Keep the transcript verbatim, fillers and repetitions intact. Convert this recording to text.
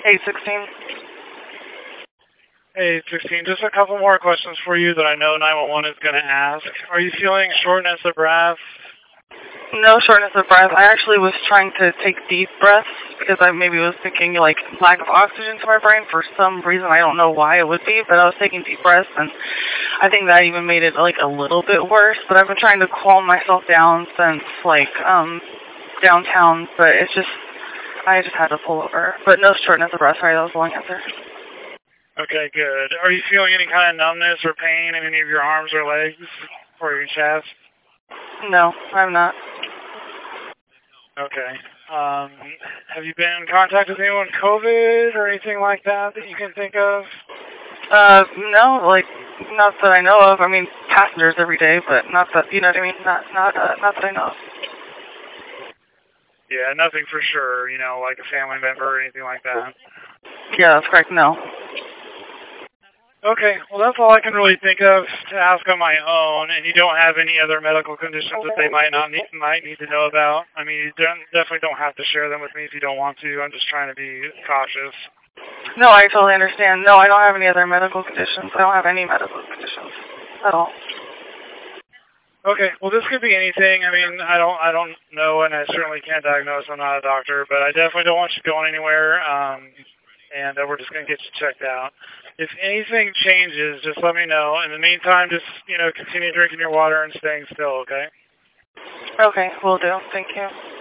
eight sixteen. Hey, sixteen, just a couple more questions for you that I know nine one one is going to ask. Are you feeling shortness of breath? No shortness of breath. I actually was trying to take deep breaths because I maybe was thinking like lack of oxygen to my brain for some reason. I don't know why it would be, but I was taking deep breaths, and I think that even made it like a little bit worse. But I've been trying to calm myself down since like um downtown, but it's just I just had to pull over. But no shortness of breath. Sorry, that was a long answer. Okay, good. Are you feeling any kind of numbness or pain in any of your arms or legs or your chest? No, I'm not. Okay. Um, have you been in contact with anyone with COVID or anything like that that you can think of? Uh, no, like, not that I know of. I mean, passengers every day, but not that, you know what I mean? Not, not, uh, not that I know of. Yeah, nothing for sure, you know, like a family member or anything like that. Yeah, that's correct, no. Okay, well, that's all I can really think of to ask on my own, and you don't have any other medical conditions that they might not need, might need to know about. I mean, you don't, definitely don't have to share them with me if you don't want to. I'm just trying to be cautious. No, I totally understand. No, I don't have any other medical conditions. I don't have any medical conditions at all. Okay, well, this could be anything. I mean, I don't, I don't know, and I certainly can't diagnose. I'm not a doctor, but I definitely don't want you going anywhere. Um, and uh, we're just going to get you checked out. If anything changes, just let me know. In the meantime, just, you know, continue drinking your water and staying still, okay? Okay, will do. Thank you.